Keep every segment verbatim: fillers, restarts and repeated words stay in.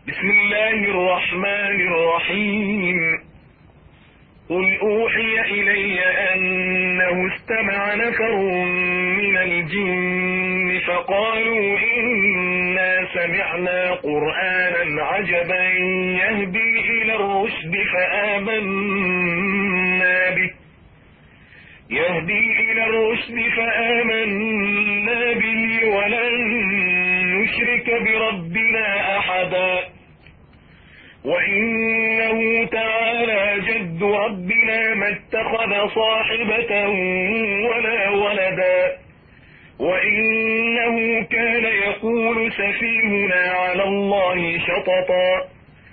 بسم الله الرحمن الرحيم. قل أوحي إلي أنه استمع نفر من الجن فقالوا إنا سمعنا قرآنا عجبا يهدي إلى الرشد فآمنا به يهدي إلى الرشد فآمنا به ولن نشرك بربنا أحدا وإنه تعالى جد ربنا ما اتخذ صاحبة ولا ولدا وإنه كان يقول سفيهنا على الله شططا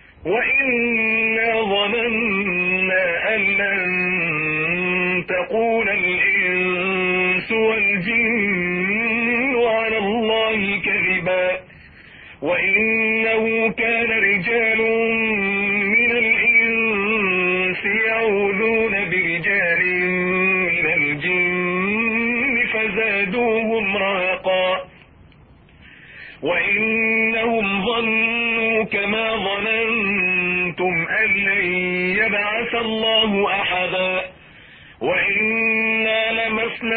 وإنا ظننا أن لن تقول الإنس والجن على الله كذبا وإنه كان رجال من الإنس يعوذون برجال من الجن فزادوهم رهقا وإنهم ظنوا كما ظننتم أن لن يبعث الله أحدا وإنا لمسنا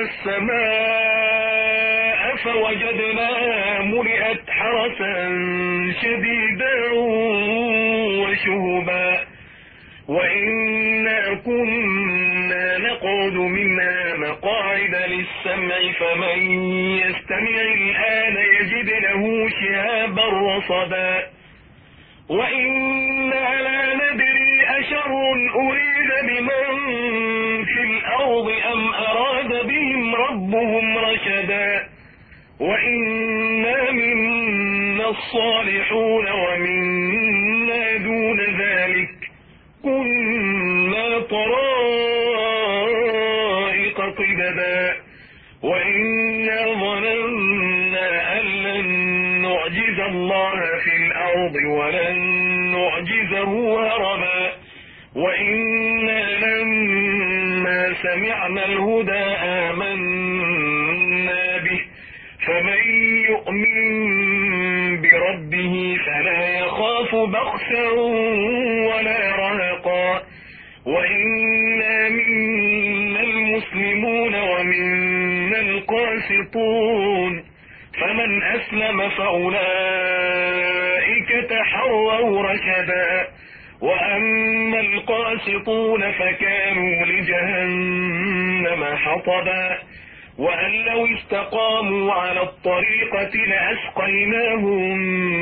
السماء فوجدناها ملئت حرسا شديدا وشهبا وإنا كنا نقعد منها مقاعد للسمع فمن يستمع الآن يجد له شهابا رصدا وإنا لا ندري أشر أريد بمن في الأرض أم أراد بهم ربهم رشدا وإنا منا الصالحون ومنا دون ذلك كنا طرائق قددا وإنا ظننا أن لن نعجز الله في الأرض ولن نعجزه هربا وإنا لما سمعنا الهدى آمنا به فمن يؤمن بربه فلا يخاف بخسا ولا رهقا وإنا منا المسلمون ومنا القاسطون فمن أسلم فأولئك تحروا رشدا وأما القاسطون فكانوا لجهنم حطبا وأن لو استقاموا على الطريقة لأسقيناهم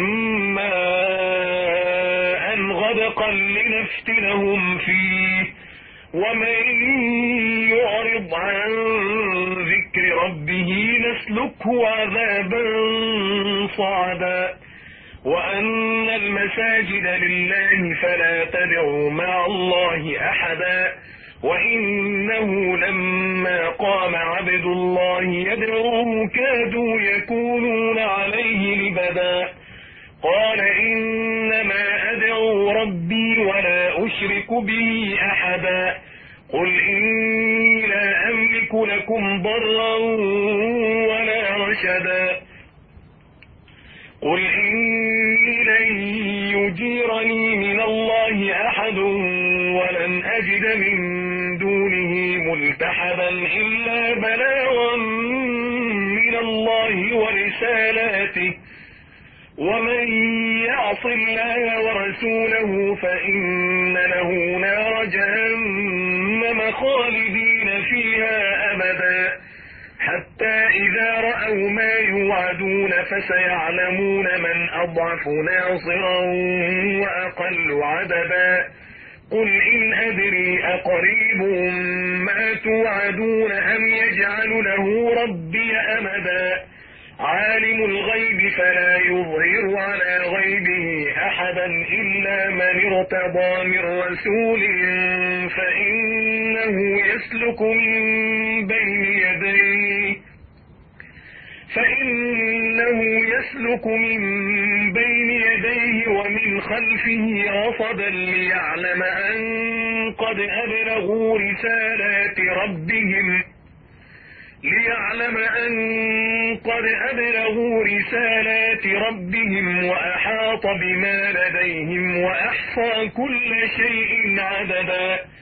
ماء غدقا لنفتنهم فيه ومن يعرض عن ذكر ربه نسلكه عذابا صعدا وأن المساجد لله فلا تدعوا مع الله أحدا وإنه لما قام عبد الله يدعوه كادوا يكونون عليه لبدا قال إنما أدعو ربي ولا أشرك به أحدا قل إني لا أملك لكم ضرا ولا رشدا قل إني لن يجيرني من الله أحد ولن أجد من دونه ملتحدا إلا بلاغا من الله ورسالاته ومن يعص الله ورسوله فإن له نار جهنم خالدين فيها أبدا حتى إذا رأوا ما يوعدون فسيعلمون من أضعف ناصرا وأقل عددا قل إن أدري أقريب ما توعدون أم يجعل له ربي أمدا عالم الغيب فلا يظهر على غيبه أحدا إلا من ارتضى من رسول فإنه يسلك من بين يديه فإنه يسلك من بين يديه ومن خلفه رصدا ليعلم أن قد أبلغوا رسالات ربهم ليعلم أن قد أبلغوا رسالات ربهم وأحاط بما لديهم وأحصى كل شيء عددا.